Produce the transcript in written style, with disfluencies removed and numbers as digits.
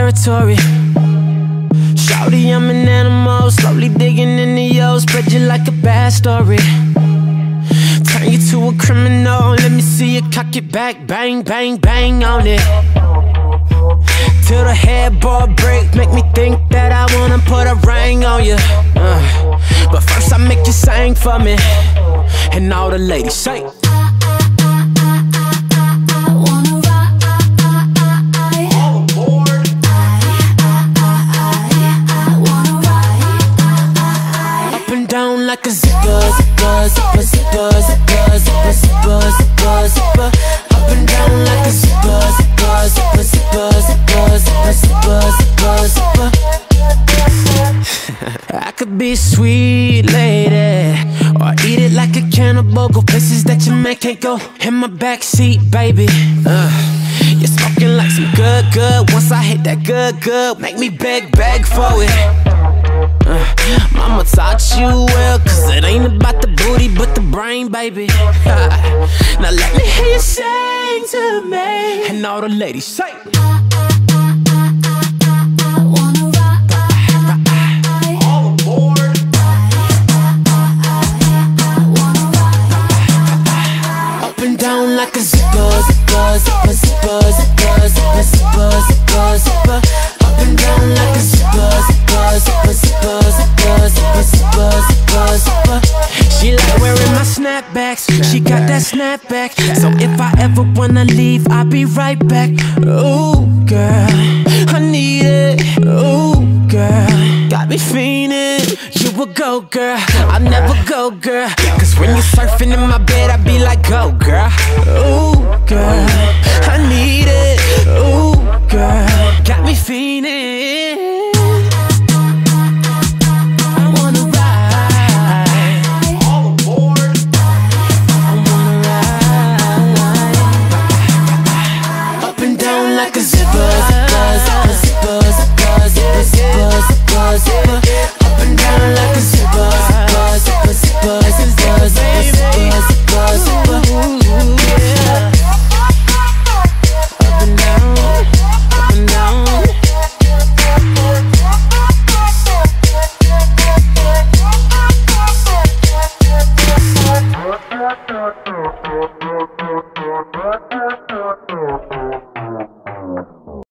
territory. Shawty, I'm an animal, slowly digging into yours. Spread you like a bad story. Turn you to a criminal, let me see you cock it back. Bang, bang, bang on it. Till the headboard break, make me think that I wanna put a ring on you. But first I make you sing for me, and all the ladies say. Like a zipper, zipper, zipper, zipper, zipper, zipper, zipper, zipper, zipper. Up and down like a zipper, zipper, zipper, zipper, zipper, zipper, zipper, zipper, zipper. I could be a sweet lady, or eat it like a cannibal. Go places that your man can't go. In my backseat, baby. You're smoking like some good, good. Once I hit that good, good, make me beg, beg for it. Mama taught you well, cause it ain't about the booty but the brain, baby. Now let me hear you sing to me, and all the ladies say. All aboard. Up and down like a zipper, zipper, zipper, zipper, zipper, zipper, zipper, zipper, zipper. Up and down like a zipper, zipper, zipper, zipper, zipper, zipper, zipper, zipper, zipper. She like wearing my snapbacks, she got that snapback. So if I ever wanna leave, I'll be right back. Ooh, girl, I need it. Ooh, girl, got me fiending. You a go, girl, I'll never go, girl. Cause when you're surfing in my bed, I be like, go, girl. Ooh, girl, I need it. Ooh, girl, got me fiending.